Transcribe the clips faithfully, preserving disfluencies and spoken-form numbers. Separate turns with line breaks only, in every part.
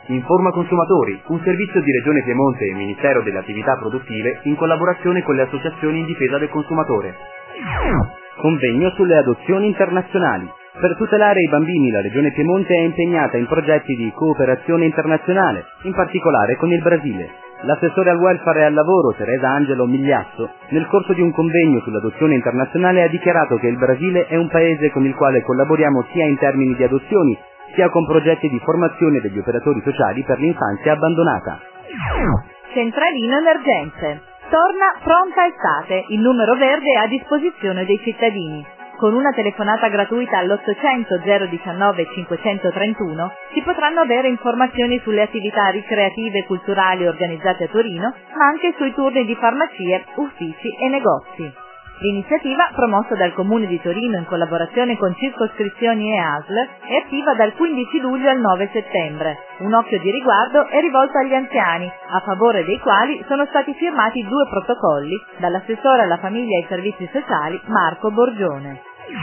Informa Consumatori, un servizio di Regione Piemonte e Ministero delle Attività Produttive in collaborazione con le associazioni in difesa del consumatore. Convegno sulle adozioni internazionali. Per tutelare i bambini la Regione Piemonte è impegnata in progetti di cooperazione internazionale, in particolare con il Brasile. L'assessore al welfare e al lavoro Teresa Angelo Migliasso, nel corso di un convegno sull'adozione internazionale, ha dichiarato che il Brasile è un paese con il quale collaboriamo sia in termini di adozioni, sia con progetti di formazione degli operatori sociali per l'infanzia abbandonata.
Centralino Emergenze. Torna Pronta Estate, il numero verde a disposizione dei cittadini. Con una telefonata gratuita all'ottocento zero diciannove cinquecentotrentuno si potranno avere informazioni sulle attività ricreative e culturali organizzate a Torino, ma anche sui turni di farmacie, uffici e negozi. L'iniziativa, promossa dal Comune di Torino in collaborazione con Circoscrizioni e A S L, è attiva dal quindici luglio al nove settembre. Un occhio di riguardo è rivolto agli anziani, a favore dei quali sono stati firmati due protocolli dall'assessore alla famiglia e ai servizi sociali Marco Borgione.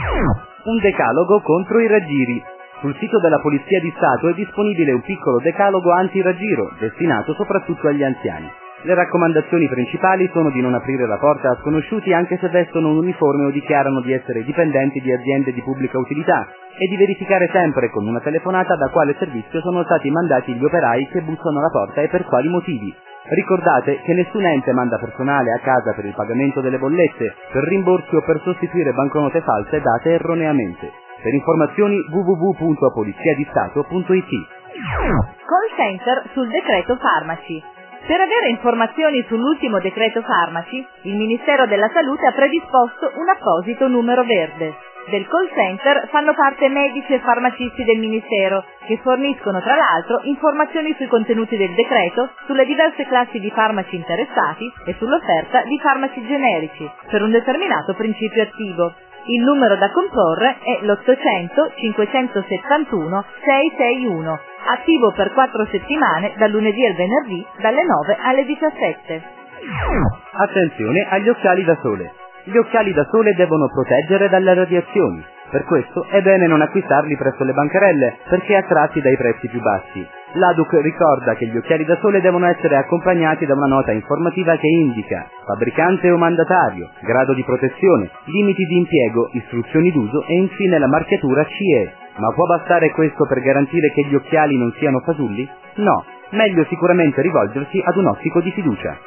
Un decalogo contro i raggiri. Sul sito della Polizia di Stato è disponibile un piccolo decalogo anti-raggiro, destinato soprattutto agli anziani. Le raccomandazioni principali sono di non aprire la porta a sconosciuti anche se vestono un uniforme o dichiarano di essere dipendenti di aziende di pubblica utilità e di verificare sempre con una telefonata da quale servizio sono stati mandati gli operai che bussano alla porta e per quali motivi. Ricordate che nessun ente manda personale a casa per il pagamento delle bollette, per rimborsi o per sostituire banconote false date erroneamente. Per informazioni w w w punto polizia di stato punto i t.
Call center sul decreto farmaci. Per avere informazioni sull'ultimo decreto farmaci, il Ministero della Salute ha predisposto un apposito numero verde. Del call center fanno parte medici e farmacisti del Ministero, che forniscono tra l'altro informazioni sui contenuti del decreto, sulle diverse classi di farmaci interessati e sull'offerta di farmaci generici, per un determinato principio attivo. Il numero da comporre è l'ottocento cinquecentosettantuno seicentosessantuno, attivo per quattro settimane, dal lunedì al venerdì, dalle nove alle diciassette.
Attenzione agli occhiali da sole. Gli occhiali da sole devono proteggere dalle radiazioni. Per questo è bene non acquistarli presso le bancarelle, perché attratti dai prezzi più bassi. L'A D U C ricorda che gli occhiali da sole devono essere accompagnati da una nota informativa che indica fabbricante o mandatario, grado di protezione, limiti di impiego, istruzioni d'uso e infine la marchiatura C E. Ma può bastare questo per garantire che gli occhiali non siano fasulli? No, meglio sicuramente rivolgersi ad un ottico di fiducia.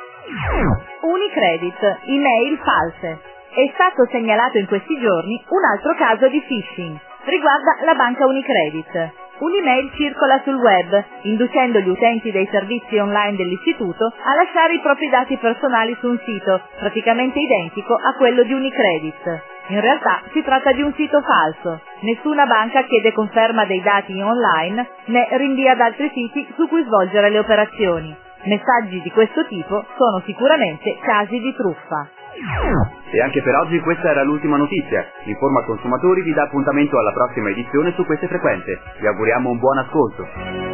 Unicredit, email false. È stato segnalato in questi giorni un altro caso di phishing. Riguarda la banca Unicredit. Un'email circola sul web, inducendo gli utenti dei servizi online dell'istituto a lasciare i propri dati personali su un sito, praticamente identico a quello di Unicredit. In realtà si tratta di un sito falso. Nessuna banca chiede conferma dei dati online, né rinvia ad altri siti su cui svolgere le operazioni. Messaggi di questo tipo sono sicuramente casi di truffa.
E anche per oggi questa era l'ultima notizia. Informa Consumatori vi dà appuntamento alla prossima edizione su queste frequenze. Vi auguriamo un buon ascolto.